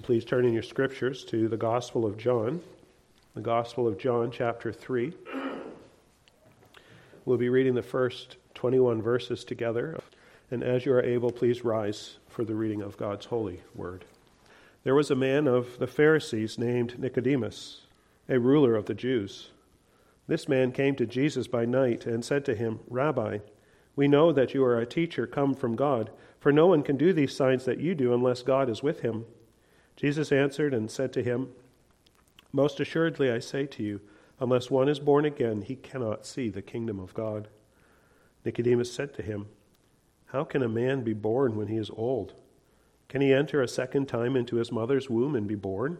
Please turn in your scriptures to the Gospel of John, chapter 3. We'll be reading the first 21 verses together, and as you are able, please rise for the reading of God's holy word. There was a man of the Pharisees named Nicodemus, a ruler of the Jews. This man came to Jesus by night and said to him, "Rabbi, we know that you are a teacher come from God, for no one can do these signs that you do unless God is with him." Jesus answered and said to him, "Most assuredly I say to you, unless one is born again, he cannot see the kingdom of God." Nicodemus said to him, "How can a man be born when he is old? Can he enter a second time into his mother's womb and be born?"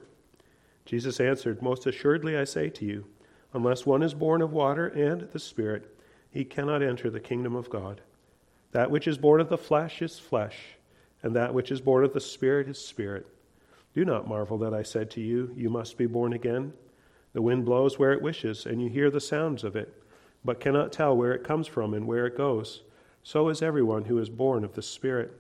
Jesus answered, "Most assuredly I say to you, unless one is born of water and the Spirit, he cannot enter the kingdom of God. That which is born of the flesh is flesh, and that which is born of the Spirit is spirit. Do not marvel that I said to you, you must be born again. The wind blows where it wishes, and you hear the sounds of it, but cannot tell where it comes from and where it goes. So is everyone who is born of the Spirit."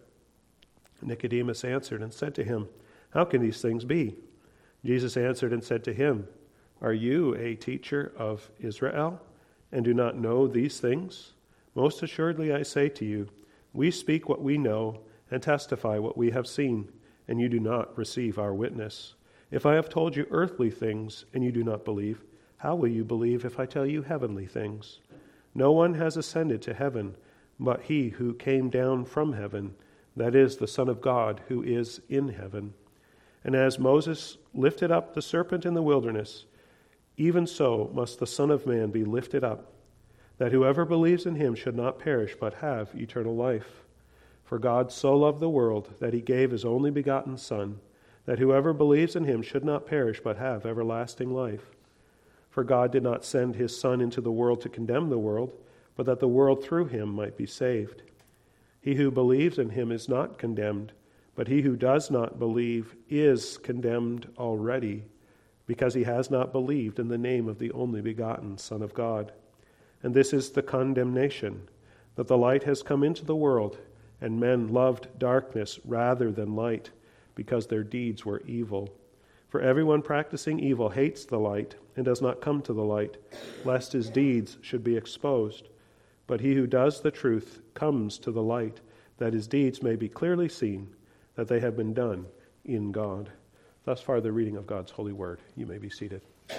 Nicodemus answered and said to him, "How can these things be?" Jesus answered and said to him, "Are you a teacher of Israel, and do not know these things? Most assuredly I say to you, we speak what we know and testify what we have seen, and you do not receive our witness. If I have told you earthly things and you do not believe, how will you believe if I tell you heavenly things? No one has ascended to heaven but he who came down from heaven, that is, the Son of God who is in heaven. And as Moses lifted up the serpent in the wilderness, even so must the Son of Man be lifted up, that whoever believes in him should not perish but have eternal life. For God so loved the world that he gave his only begotten Son, that whoever believes in him should not perish but have everlasting life. For God did not send his Son into the world to condemn the world, but that the world through him might be saved. He who believes in him is not condemned, but he who does not believe is condemned already, because he has not believed in the name of the only begotten Son of God. And this is the condemnation, that the light has come into the world, and men loved darkness rather than light, because their deeds were evil. For everyone practicing evil hates the light and does not come to the light, lest his deeds should be exposed. But he who does the truth comes to the light, that his deeds may be clearly seen, that they have been done in God." Thus far the reading of God's holy word. You may be seated.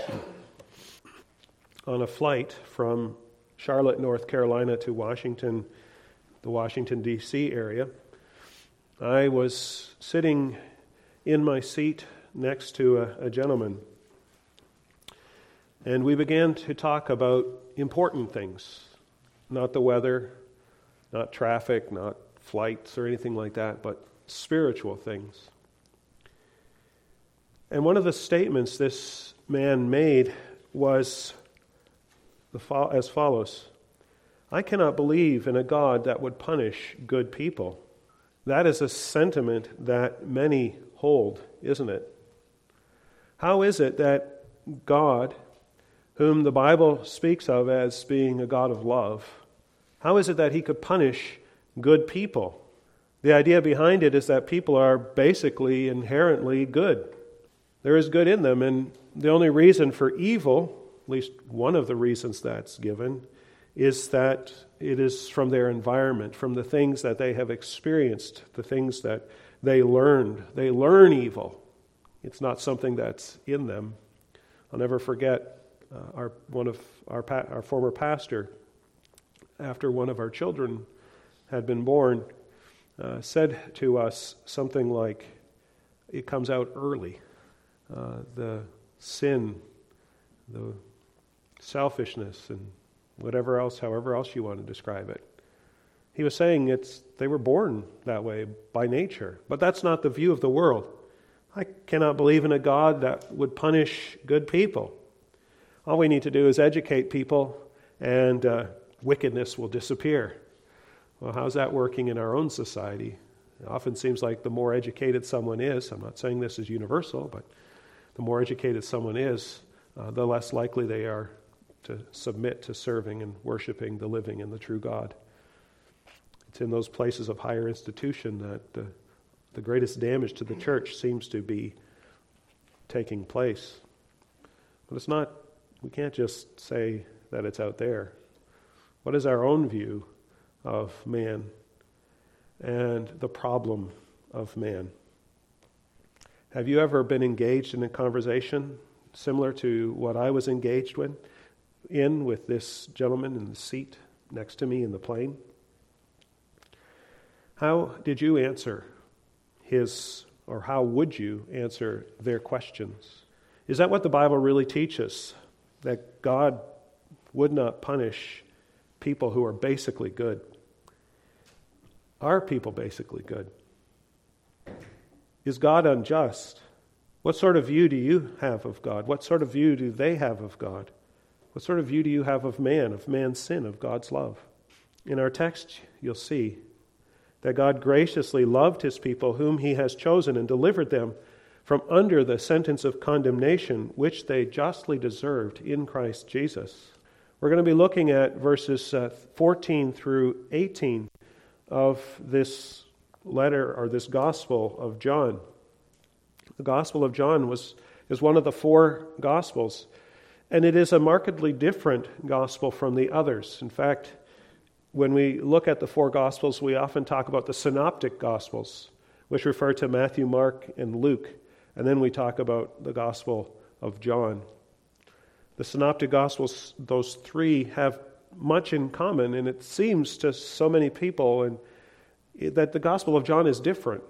On a flight from Charlotte, North Carolina to Washington, the Washington, D.C. area, I was sitting in my seat next to a gentleman, and we began to talk about important things, not the weather, not traffic, not flights or anything like that, but spiritual things. And one of the statements this man made was as follows: "I cannot believe in a God that would punish good people." That is a sentiment that many hold, isn't it? How is it that God, whom the Bible speaks of as being a God of love, how is it that he could punish good people? The idea behind it is that people are basically inherently good. There is good in them, and the only reason for evil, at least one of the reasons that's given, is that it is from their environment, from the things that they have experienced, the things that they learned. They learn evil. It's not something that's in them. I'll never forget our former pastor, after one of our children had been born, said to us something like, "It comes out early." The sin, the selfishness, and whatever else, however else you want to describe it. He was saying they were born that way by nature, but that's not the view of the world. I cannot believe in a God that would punish good people. All we need to do is educate people, and wickedness will disappear. Well, how's that working in our own society? It often seems like the more educated someone is, I'm not saying this is universal, but the more educated someone is, the less likely they are to submit to serving and worshiping the living and the true God. It's in those places of higher institution that the greatest damage to the church seems to be taking place. But it's not, we can't just say that it's out there. What is our own view of man and the problem of man? Have you ever been engaged in a conversation similar to what I was engaged in with this gentleman in the seat next to me in the plane? How did you answer his, or how would you answer their questions? Is that what the Bible really teaches? That God would not punish people who are basically good? Are people basically good? Is God unjust? What sort of view do you have of God? What sort of view do they have of God? What sort of view do you have of man's sin, of God's love? In our text, you'll see that God graciously loved his people whom he has chosen and delivered them from under the sentence of condemnation which they justly deserved in Christ Jesus. We're going to be looking at verses 14 through 18 of this letter, or this Gospel of John. The Gospel of John is one of the four Gospels, and it is a markedly different Gospel from the others. In fact, when we look at the four Gospels, we often talk about the Synoptic Gospels, which refer to Matthew, Mark, and Luke, and then we talk about the Gospel of John. The Synoptic Gospels, those three, have much in common, and it seems to so many people that the Gospel of John is different.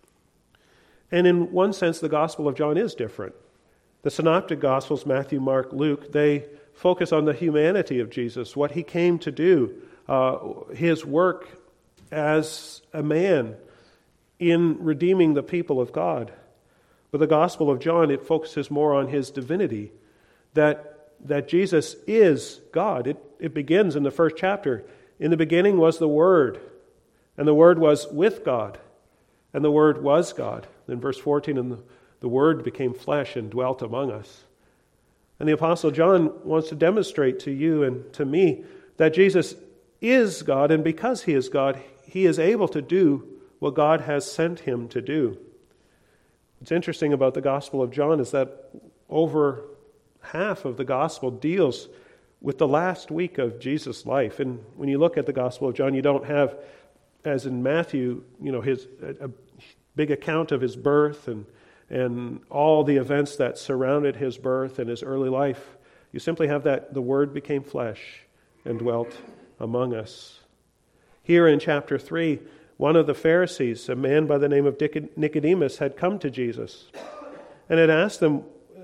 And in one sense, the Gospel of John is different. The Synoptic Gospels, Matthew, Mark, Luke, they focus on the humanity of Jesus, what he came to do, his work as a man in redeeming the people of God. But the Gospel of John, it focuses more on his divinity, that Jesus is God. It begins in the first chapter. In the beginning was the Word, and the Word was with God, and the Word was God. Then verse 14, and the Word became flesh and dwelt among us. And the Apostle John wants to demonstrate to you and to me that Jesus is God, and because he is God, he is able to do what God has sent him to do. What's interesting about the Gospel of John is that over half of the Gospel deals with the last week of Jesus' life. And when you look at the Gospel of John, you don't have, as in Matthew, a big account of his birth and all the events that surrounded his birth and his early life. You simply have that the Word became flesh and dwelt among us. Here in chapter 3, one of the Pharisees, a man by the name of Nicodemus, had come to Jesus and had asked him,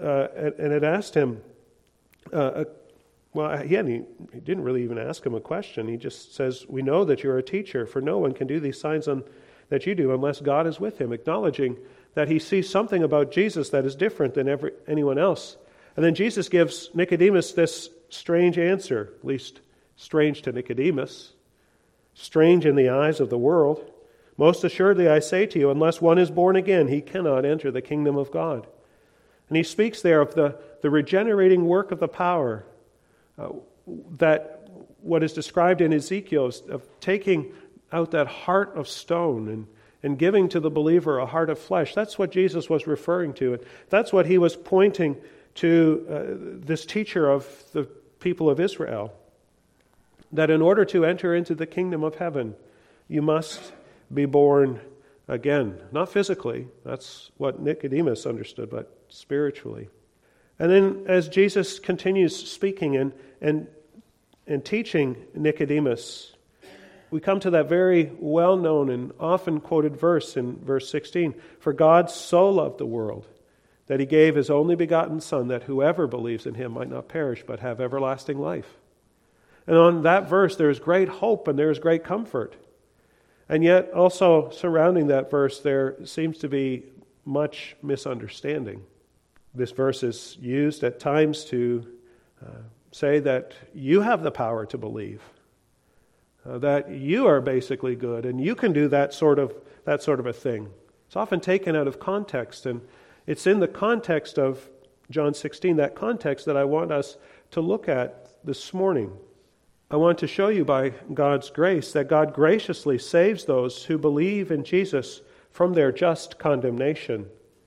he didn't really even ask him a question. He just says, "We know that you're a teacher, for no one can do these signs that you do unless God is with him," acknowledging that he sees something about Jesus that is different than anyone else. And then Jesus gives Nicodemus this strange answer, at least strange to Nicodemus, strange in the eyes of the world. "Most assuredly I say to you, unless one is born again, he cannot enter the kingdom of God." And he speaks there of the regenerating work of the power, that what is described in Ezekiel of taking out that heart of stone and giving to the believer a heart of flesh. That's what Jesus was referring to. And that's what he was pointing to this teacher of the people of Israel. That in order to enter into the kingdom of heaven, you must be born again. Not physically, that's what Nicodemus understood, but spiritually. And then as Jesus continues speaking and teaching Nicodemus, we come to that very well-known and often quoted verse in verse 16. "For God so loved the world that he gave his only begotten Son, that whoever believes in him might not perish but have everlasting life." And on that verse there is great hope and there is great comfort. And yet also surrounding that verse there seems to be much misunderstanding. This verse is used at times to say that you have the power to believe, that you are basically good and you can do that sort of a thing. It's often taken out of context, and it's in the context of John 16, that context that I want us to look at this morning. I want to show you by God's grace that God graciously saves those who believe in Jesus from their just condemnation.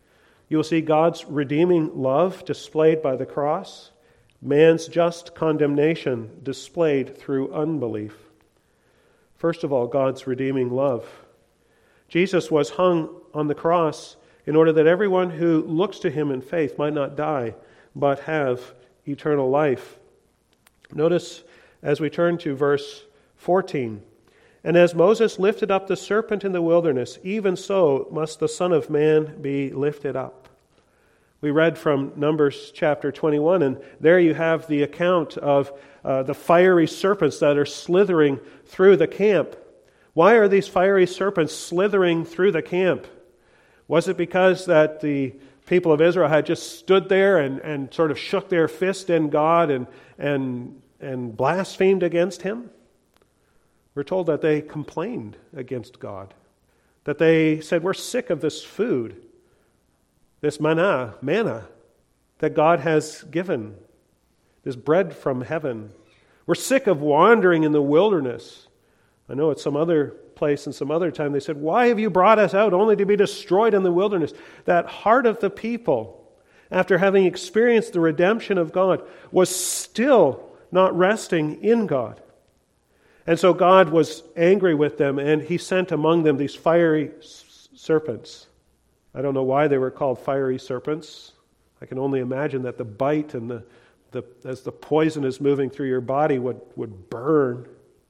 You will see God's redeeming love displayed by the cross, man's just condemnation displayed through unbelief. First of all, God's redeeming love. Jesus was hung on the cross in order that everyone who looks to him in faith might not die, but have eternal life. Notice as we turn to verse 14, "And as Moses lifted up the serpent in the wilderness, even so must the Son of Man be lifted up." We read from Numbers chapter 21, and there you have the account of the fiery serpents that are slithering through the camp. Why are these fiery serpents slithering through the camp? Was it because that the people of Israel had just stood there and sort of shook their fist in God and blasphemed against him? We're told that they complained against God, that they said, "We're sick of this food, this manna that God has given, this bread from heaven. We're sick of wandering in the wilderness." I know at some other place and some other time they said, "Why have you brought us out only to be destroyed in the wilderness?" That heart of the people, after having experienced the redemption of God, was still not resting in God. And so God was angry with them, and he sent among them these fiery serpents. I don't know why they were called fiery serpents. I can only imagine that the bite and as the poison is moving through your body would burn.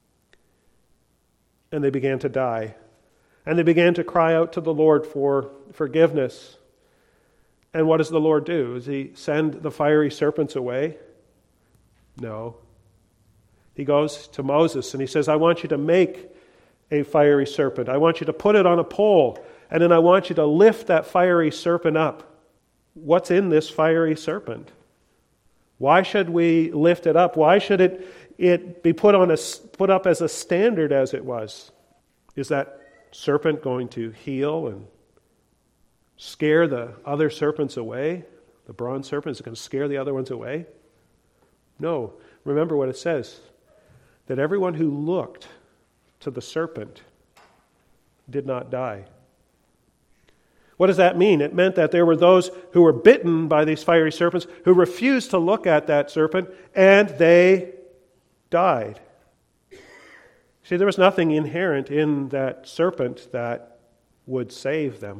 And they began to die. And they began to cry out to the Lord for forgiveness. And what does the Lord do? Does he send the fiery serpents away? No. He goes to Moses and he says, "I want you to make a fiery serpent. I want you to put it on a pole, and then I want you to lift that fiery serpent up." What's in this fiery serpent? Why should we lift it up? Why should it be put up as a standard as it was? Is that serpent going to heal and scare the other serpents away? The bronze serpent, is it going to scare the other ones away? No. Remember what it says, that everyone who looked to the serpent did not die. What does that mean? It meant that there were those who were bitten by these fiery serpents who refused to look at that serpent, and they died. See, there was nothing inherent in that serpent that would save them.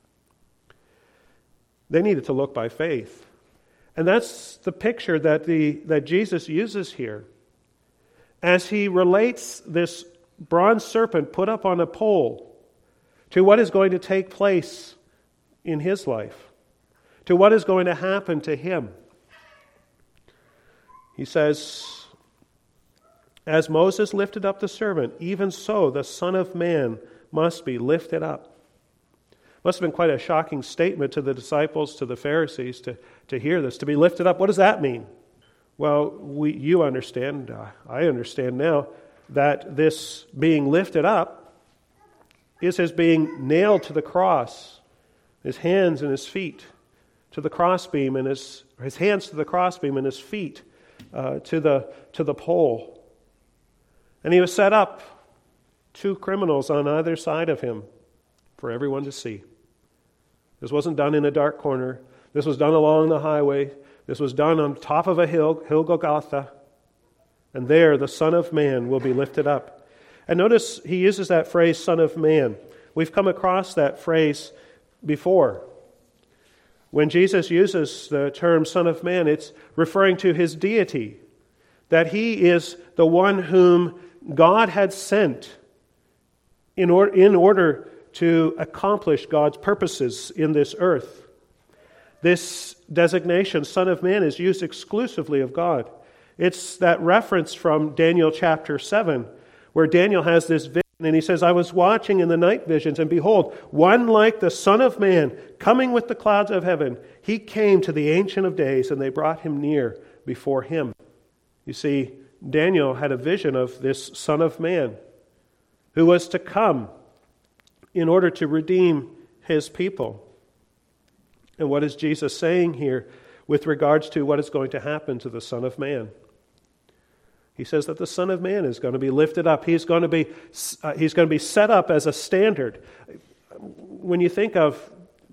They needed to look by faith. And that's the picture that Jesus uses here. As he relates this bronze serpent put up on a pole to what is going to take place in his life, to what is going to happen to him. He says, "As Moses lifted up the serpent, even so the Son of Man must be lifted up." Must have been quite a shocking statement to the disciples, to the Pharisees, to hear this, to be lifted up. What does that mean? Well, you understand, I understand now, that this being lifted up is his being nailed to the cross, his hands and his feet to the crossbeam, and his hands to the crossbeam and his feet to the pole. And he was set up, two criminals on either side of him, for everyone to see. This wasn't done in a dark corner. This was done along the highway. This was done on top of a hill Golgotha. And there the Son of Man will be lifted up. And notice he uses that phrase, Son of Man. We've come across that phrase before. When Jesus uses the term Son of Man, it's referring to his deity, that he is the one whom God had sent in order to accomplish God's purposes in this earth. This designation, Son of Man, is used exclusively of God. It's that reference from Daniel chapter 7, where Daniel has this vision, and he says, "I was watching in the night visions, and behold, one like the Son of Man, coming with the clouds of heaven. He came to the Ancient of Days, and they brought him near before him." You see, Daniel had a vision of this Son of Man who was to come in order to redeem his people. And what is Jesus saying here with regards to what is going to happen to the Son of Man? He says that the Son of Man is going to be lifted up. He's going to be set up as a standard. When you think of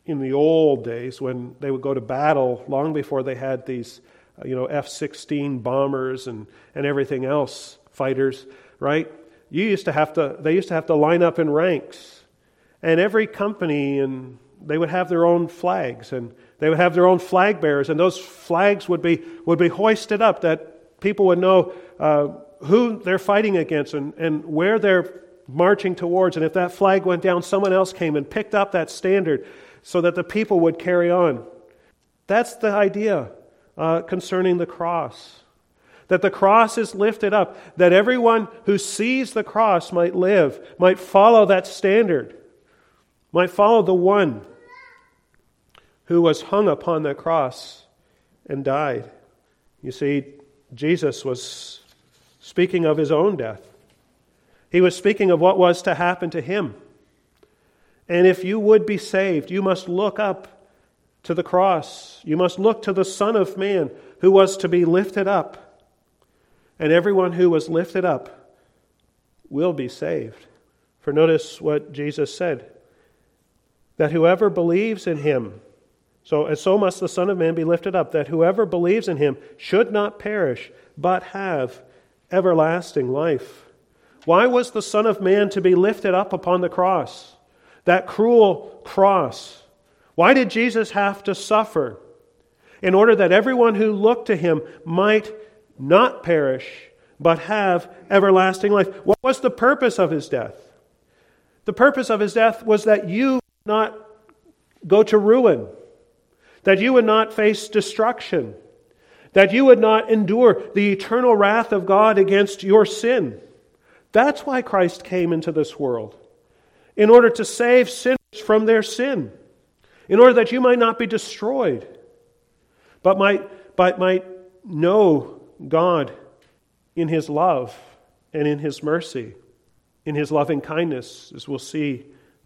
in the old days when they would go to battle, long before they had these F-16 bombers and everything else, fighters, right? They used to have to line up in ranks. And every company, and they would have their own flags, and they would have their own flag bearers, and those flags would be hoisted up that people would know who they're fighting against and where they're marching towards. And if that flag went down, someone else came and picked up that standard so that the people would carry on. That's the idea concerning the cross. That the cross is lifted up, that everyone who sees the cross might live, might follow that standard, might follow the one who was hung upon the cross and died. You see, Jesus was speaking of his own death. He was speaking of what was to happen to him. And if you would be saved, you must look up to the cross. You must look to the Son of Man who was to be lifted up. And everyone who was lifted up will be saved. For notice what Jesus said, that whoever believes in him, so must the Son of Man be lifted up, that whoever believes in him should not perish, but have everlasting life. Why was the Son of Man to be lifted up upon the cross? That cruel cross. Why did Jesus have to suffer? In order that everyone who looked to him might not perish, but have everlasting life. What was the purpose of his death? The purpose of his death was that you would not go to ruin, that you would not face destruction, that you would not endure the eternal wrath of God against your sin. That's why Christ came into this world, in order to save sinners from their sin, in order that you might not be destroyed, but might know God in his love and in his mercy, in his loving kindness, as we'll see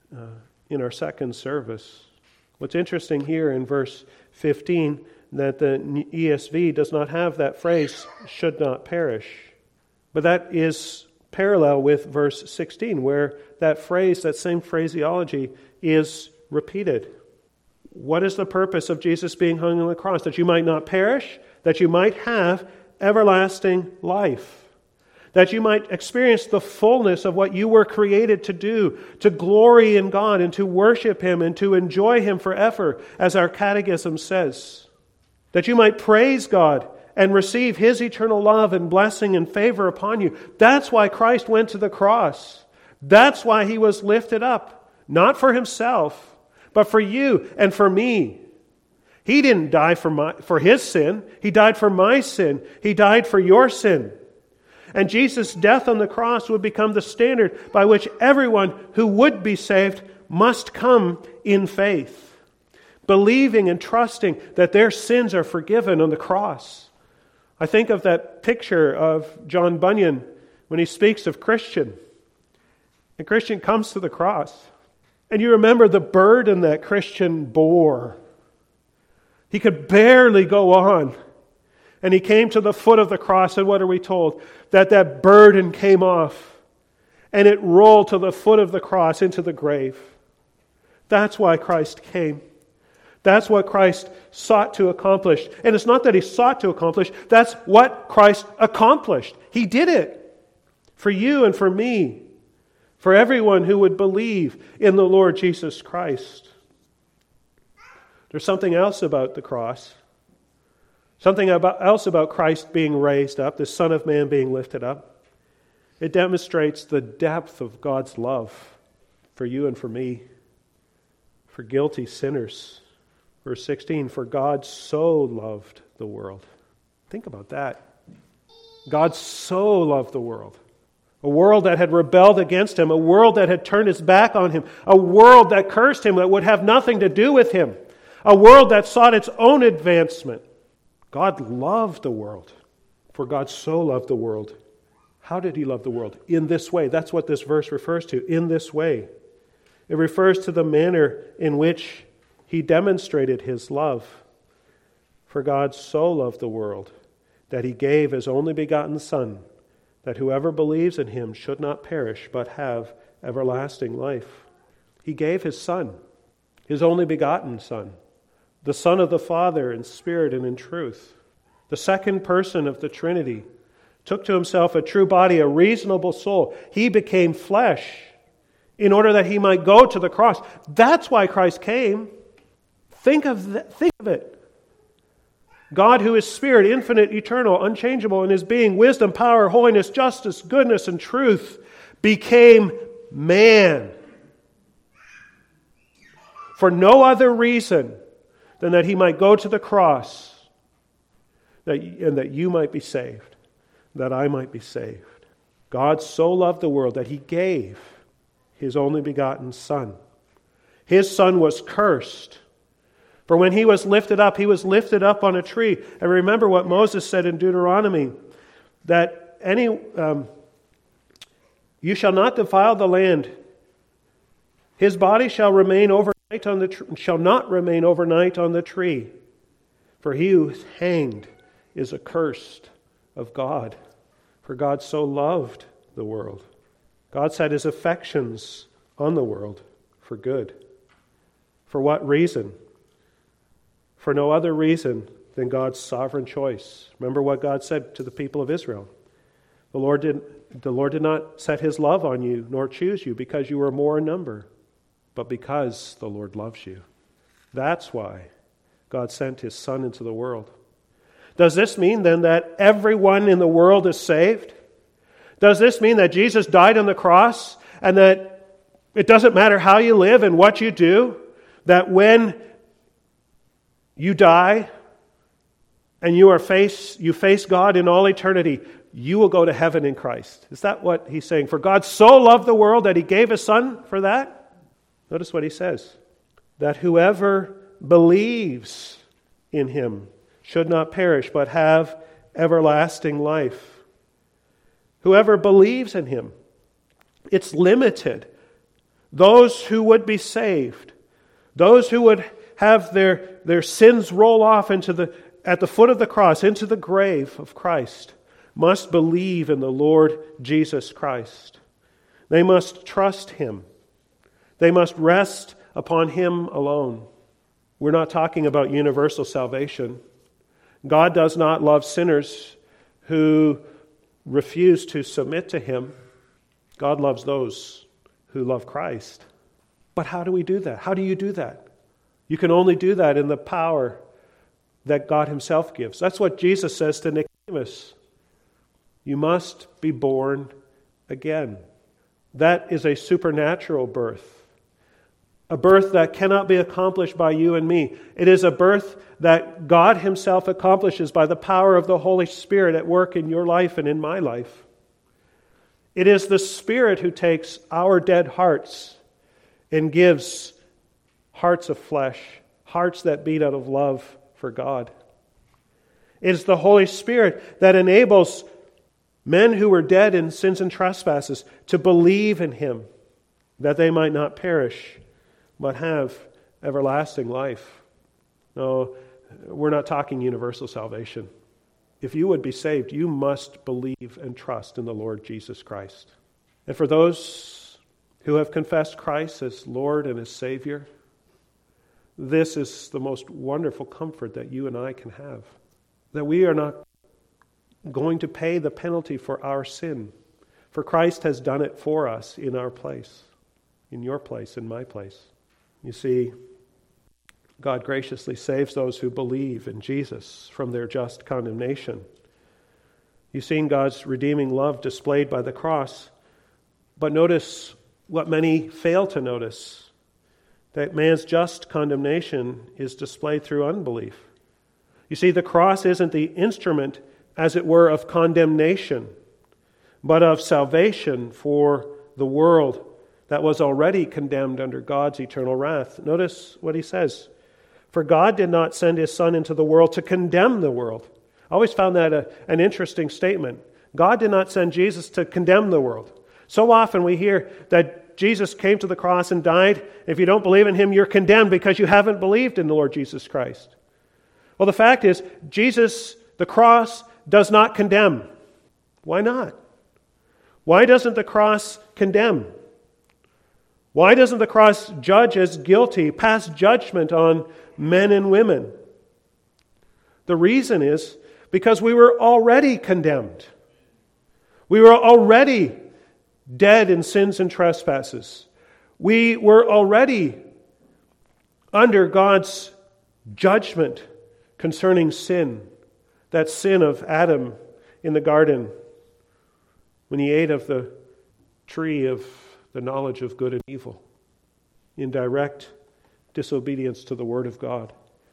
in our second service. What's interesting here in verse 15, that the ESV does not have that phrase, should not perish. But that is parallel with verse 16, where that phrase, that same phraseology, is repeated. What is the purpose of Jesus being hung on the cross? That you might not perish, that you might have everlasting life, that you might experience the fullness of what you were created to do, to glory in God and to worship him and to enjoy him forever, as our catechism says. That you might praise God and receive his eternal love and blessing and favor upon you. That's why Christ went to the cross. That's why he was lifted up, not for himself, but for you and for me. He didn't die for his sin. He died for my sin. He died for your sin. And Jesus' death on the cross would become the standard by which everyone who would be saved must come in faith, believing and trusting that their sins are forgiven on the cross. I think of that picture of John Bunyan when he speaks of Christian. And Christian comes to the cross. And you remember the burden that Christian bore. He could barely go on. And he came to the foot of the cross, and what are we told? That burden came off, and it rolled to the foot of the cross into the grave. That's why Christ came. That's what Christ sought to accomplish. And it's not that he sought to accomplish, that's what Christ accomplished. He did it for you and for me, for everyone who would believe in the Lord Jesus Christ. There's something else about the cross. Something else about Christ being raised up, the Son of Man being lifted up. It demonstrates the depth of God's love for you and for me, for guilty sinners. Verse 16, for God so loved the world. Think about that. God so loved the world. A world that had rebelled against him, a world that had turned its back on him, a world that cursed him, that would have nothing to do with him, a world that sought its own advancement. God loved the world, for God so loved the world. How did he love the world? In this way. That's what this verse refers to, in this way. It refers to the manner in which he demonstrated his love. For God so loved the world that he gave his only begotten Son, that whoever believes in him should not perish, but have everlasting life. He gave his Son. His only begotten Son, the Son of the Father in spirit and in truth, the second person of the Trinity, took to himself a true body, a reasonable soul. He became flesh in order that he might go to the cross. That's why Christ came. Think of it. God, who is spirit, infinite, eternal, unchangeable in his being, wisdom, power, holiness, justice, goodness, and truth, became man. For no other reason than that he might go to the cross and that you might be saved, that I might be saved. God so loved the world that he gave his only begotten Son. His Son was cursed. For when he was lifted up on a tree. And remember what Moses said in Deuteronomy, that you shall not defile the land. His body shall not remain overnight on the tree. For he who is hanged is accursed of God. For God so loved the world. God set his affections on the world for good. For what reason? For no other reason than God's sovereign choice. Remember what God said to the people of Israel. The Lord did not set his love on you, nor choose you, because you were more in number, but because the Lord loves you. That's why God sent his Son into the world. Does this mean then that everyone in the world is saved? Does this mean that Jesus died on the cross and that it doesn't matter how you live and what you do, that when you die and you face God in all eternity, you will go to heaven in Christ? Is that what he's saying? For God so loved the world that he gave his Son for that? Notice what he says. That whoever believes in him should not perish, but have everlasting life. Whoever believes in him. It's limited. Those who would be saved, those who would have their sins roll off at the foot of the cross, into the grave of Christ, must believe in the Lord Jesus Christ. They must trust him. They must rest upon him alone. We're not talking about universal salvation. God does not love sinners who refuse to submit to him. God loves those who love Christ. But how do we do that? How do you do that? You can only do that in the power that God himself gives. That's what Jesus says to Nicodemus. You must be born again. That is a supernatural birth. A birth that cannot be accomplished by you and me. It is a birth that God himself accomplishes by the power of the Holy Spirit at work in your life and in my life. It is the Spirit who takes our dead hearts and gives hearts of flesh, hearts that beat out of love for God. It is the Holy Spirit that enables men who were dead in sins and trespasses to believe in him, that they might not perish, but have everlasting life. No, we're not talking universal salvation. If you would be saved, you must believe and trust in the Lord Jesus Christ. And for those who have confessed Christ as Lord and as Savior, this is the most wonderful comfort that you and I can have. That we are not going to pay the penalty for our sin. For Christ has done it for us in our place, in your place, in my place. You see, God graciously saves those who believe in Jesus from their just condemnation. You've seen God's redeeming love displayed by the cross, but notice what many fail to notice, that man's just condemnation is displayed through unbelief. You see, the cross isn't the instrument, as it were, of condemnation, but of salvation for the world that was already condemned under God's eternal wrath. Notice what he says. For God did not send his Son into the world to condemn the world. I always found that an interesting statement. God did not send Jesus to condemn the world. So often we hear that Jesus came to the cross and died. If you don't believe in him, you're condemned because you haven't believed in the Lord Jesus Christ. Well, the fact is, Jesus, the cross, does not condemn. Why not? Why doesn't the cross condemn? Why doesn't the cross judge as guilty, pass judgment on men and women? The reason is because we were already condemned. We were already dead in sins and trespasses. We were already under God's judgment concerning sin, that sin of Adam in the garden when he ate of the tree of the knowledge of good and evil in direct disobedience to the Word of God.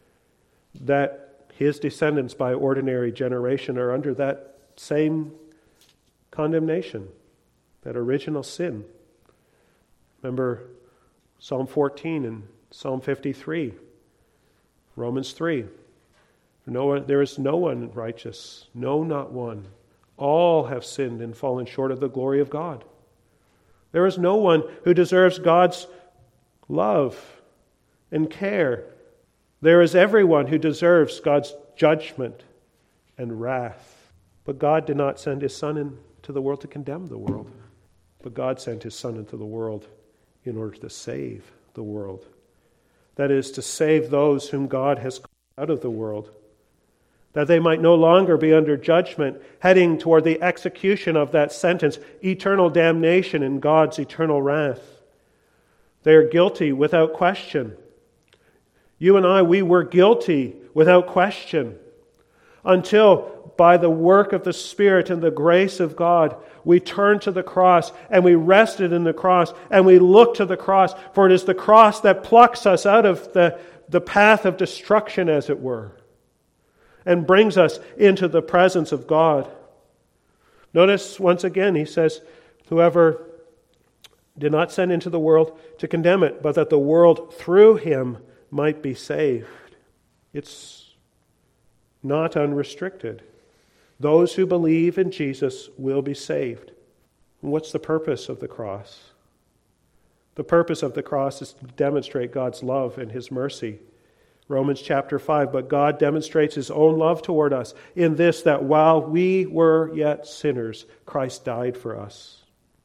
That his descendants by ordinary generation are under that same condemnation, that original sin. Remember Psalm 14 and Psalm 53, Romans 3. There is no one righteous, no, not one. All have sinned and fallen short of the glory of God. There is no one who deserves God's love and care. There is everyone who deserves God's judgment and wrath. But God did not send His Son into the world to condemn the world. But God sent His Son into the world in order to save the world. That is, to save those whom God has called out of the world, that they might no longer be under judgment, heading toward the execution of that sentence, eternal damnation and God's eternal wrath. They are guilty without question. You and I, we were guilty without question, until by the work of the Spirit and the grace of God, we turned to the cross and we rested in the cross and we looked to the cross, for it is the cross that plucks us out of the path of destruction, as it were, and brings us into the presence of God. Notice once again, he says, whoever did not send into the world to condemn it, but that the world through him might be saved. It's not unrestricted. Those who believe in Jesus will be saved. And what's the purpose of the cross? The purpose of the cross is to demonstrate God's love and His mercy. Romans chapter 5, but God demonstrates His own love toward us in this, that while we were yet sinners, Christ died for us.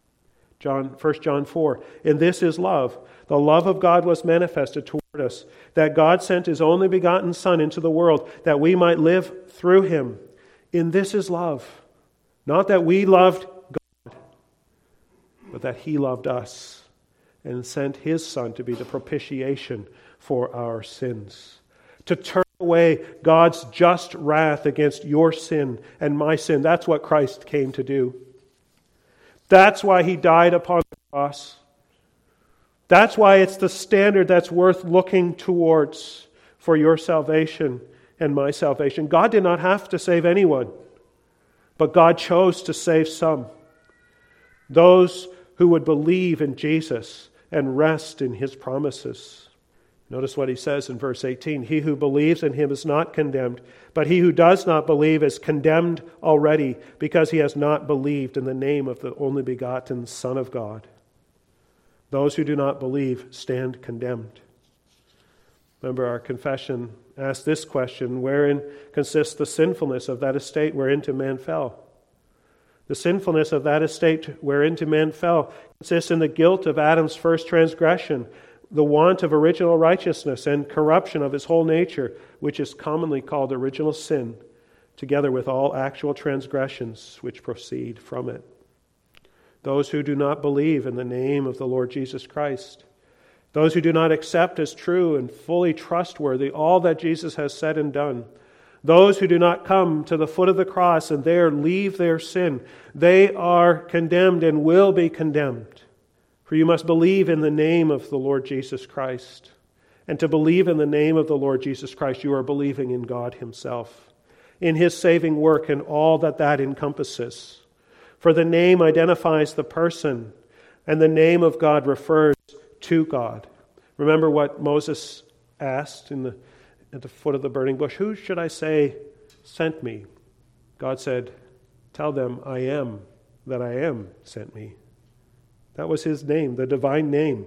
1 John 4, in this is love. The love of God was manifested toward us, that God sent His only begotten Son into the world, that we might live through Him. In this is love. Not that we loved God, but that He loved us and sent His Son to be the propitiation for our sins, to turn away God's just wrath against your sin and my sin. That's what Christ came to do. That's why He died upon the cross. That's why it's the standard that's worth looking towards for your salvation and my salvation. God did not have to save anyone, but God chose to save some. Those who would believe in Jesus and rest in His promises. Notice what he says in verse 18. He who believes in Him is not condemned, but he who does not believe is condemned already, because he has not believed in the name of the only begotten Son of God. Those who do not believe stand condemned. Remember, our confession asks this question: wherein consists the sinfulness of that estate whereinto man fell? The sinfulness of that estate whereinto man fell consists in the guilt of Adam's first transgression, the want of original righteousness and corruption of his whole nature, which is commonly called original sin, together with all actual transgressions which proceed from it. Those who do not believe in the name of the Lord Jesus Christ, those who do not accept as true and fully trustworthy all that Jesus has said and done, those who do not come to the foot of the cross and there leave their sin, they are condemned and will be condemned. For you must believe in the name of the Lord Jesus Christ. And to believe in the name of the Lord Jesus Christ, you are believing in God Himself, in His saving work and all that encompasses. For the name identifies the person, and the name of God refers to God. Remember what Moses asked at the foot of the burning bush? Who should I say sent me? God said, tell them I am that I am sent me. That was His name, the divine name.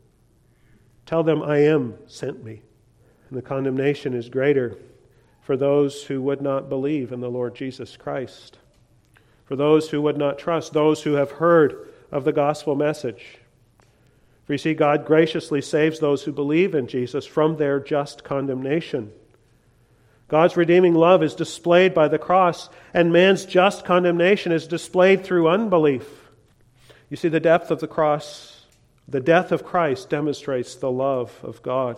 Tell them I am sent me. And the condemnation is greater for those who would not believe in the Lord Jesus Christ, for those who would not trust, those who have heard of the gospel message. For you see, God graciously saves those who believe in Jesus from their just condemnation. God's redeeming love is displayed by the cross, and man's just condemnation is displayed through unbelief. You see, the depth of the cross, the death of Christ demonstrates the love of God.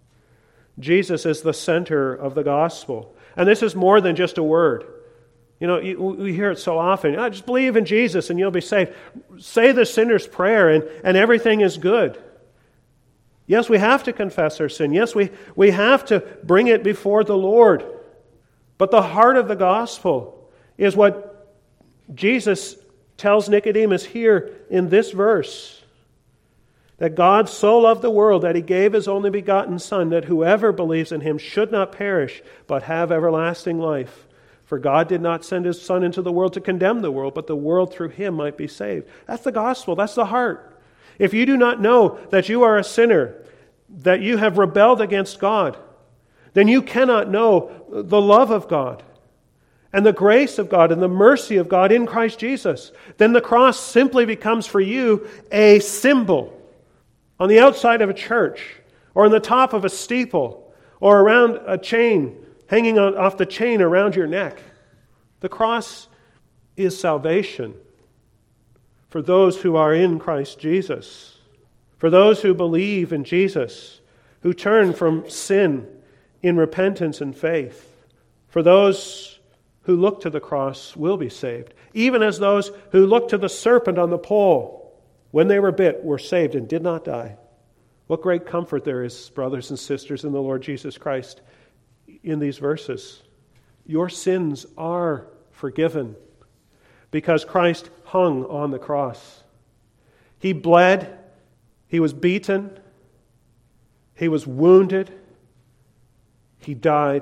Jesus is the center of the gospel. And this is more than just a word. You know, we hear it so often. Just believe in Jesus and you'll be saved. Say the sinner's prayer and everything is good. Yes, we have to confess our sin. Yes, we have to bring it before the Lord. But the heart of the gospel is what Jesus tells Nicodemus here in this verse. That God so loved the world that He gave His only begotten Son, that whoever believes in Him should not perish, but have everlasting life. For God did not send His Son into the world to condemn the world, but the world through Him might be saved. That's the gospel. That's the heart. If you do not know that you are a sinner, that you have rebelled against God, then you cannot know the love of God and the grace of God and the mercy of God in Christ Jesus. Then the cross simply becomes for you a symbol on the outside of a church or on the top of a steeple or around a chain, hanging off the chain around your neck. The cross is salvation for those who are in Christ Jesus. For those who believe in Jesus, who turn from sin in repentance and faith. For those who look to the cross will be saved. Even as those who look to the serpent on the pole, when they were bit, were saved and did not die. What great comfort there is, brothers and sisters, in the Lord Jesus Christ in these verses. Your sins are forgiven because Christ hung on the cross. He bled. He was beaten. He was wounded. He died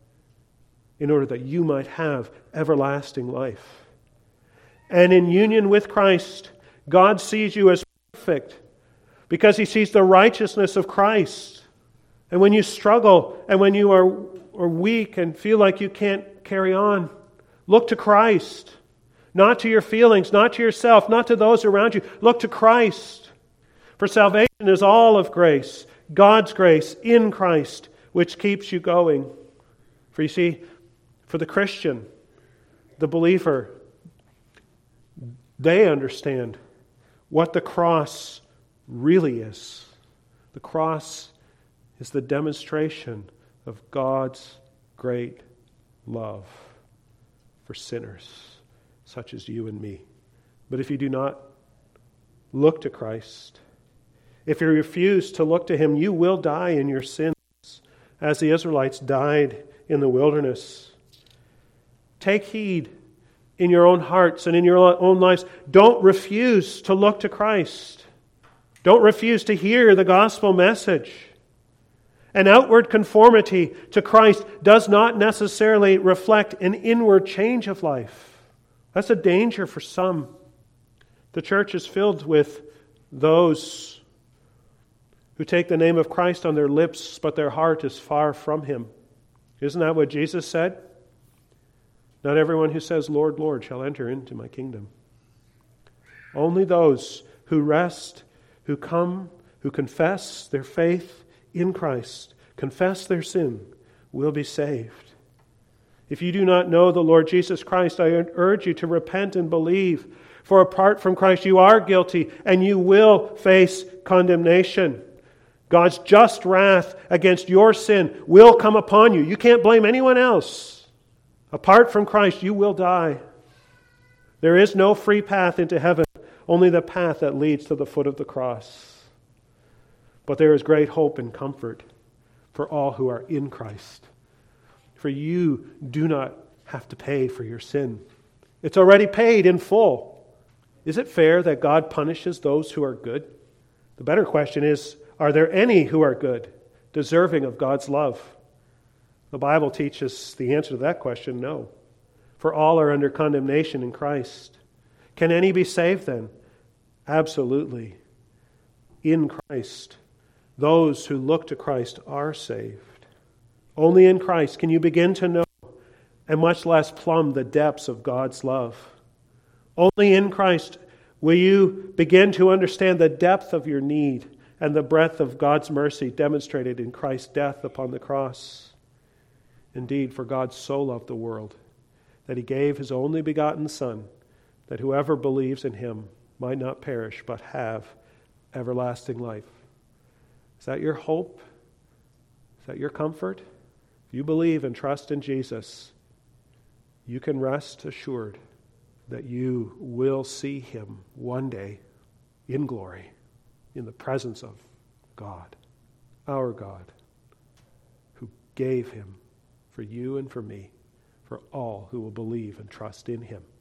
in order that you might have everlasting life. And in union with Christ, God sees you as perfect because He sees the righteousness of Christ. And when you struggle and when you are weak and feel like you can't carry on, look to Christ. Not to your feelings, not to yourself, not to those around you. Look to Christ. For salvation is all of grace, God's grace in Christ, which keeps you going. For you see, for the Christian, the believer, they understand what the cross really is. The cross is the demonstration of God's great love for sinners, such as you and me. But if you do not look to Christ, if you refuse to look to Him, you will die in your sins, as the Israelites died in the wilderness. Take heed in your own hearts and in your own lives. Don't refuse to look to Christ. Don't refuse to hear the gospel message. An outward conformity to Christ does not necessarily reflect an inward change of life. That's a danger for some. The church is filled with those who take the name of Christ on their lips, but their heart is far from Him. Isn't that what Jesus said? Not everyone who says, Lord, Lord, shall enter into my kingdom. Only those who rest, who come, who confess their faith in Christ, confess their sin, will be saved. If you do not know the Lord Jesus Christ, I urge you to repent and believe. For apart from Christ, you are guilty and you will face condemnation. God's just wrath against your sin will come upon you. You can't blame anyone else. Apart from Christ, you will die. There is no free path into heaven, only the path that leads to the foot of the cross. But there is great hope and comfort for all who are in Christ. For you do not have to pay for your sin. It's already paid in full. Is it fair that God punishes those who are good? The better question is, are there any who are good, deserving of God's love? The Bible teaches the answer to that question, no. For all are under condemnation in Christ. Can any be saved then? Absolutely. In Christ, those who look to Christ are saved. Only in Christ can you begin to know and much less plumb the depths of God's love. Only in Christ Will you begin to understand the depth of your need and the breadth of God's mercy demonstrated in Christ's death upon the cross? Indeed, for God so loved the world that he gave his only begotten Son, that whoever believes in him might not perish but have everlasting life. Is that your hope? Is that your comfort? If you believe and trust in Jesus, you can rest assured that you will see him one day in glory, in the presence of God, our God, who gave him for you and for me, for all who will believe and trust in him.